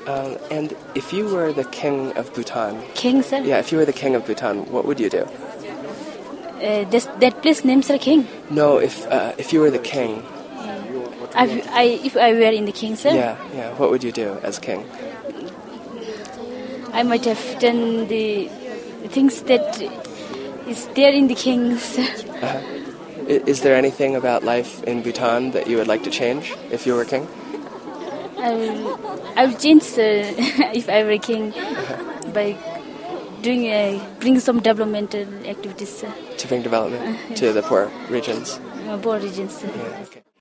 And if you were the king of Bhutan, King, sir? yeah, if you were the king of Bhutan, what would you do? That place names are King. No, if you were the king, If I were in the king, sir, yeah, what would you do as king? I might have done the things that is there in the king, sir. Is there anything about life in Bhutan that you would like to change if you were king? I will change, sir, if I were king, by bring some developmental activities, sir. To bring development to the poor regions? Poor regions, sir. Yeah, okay.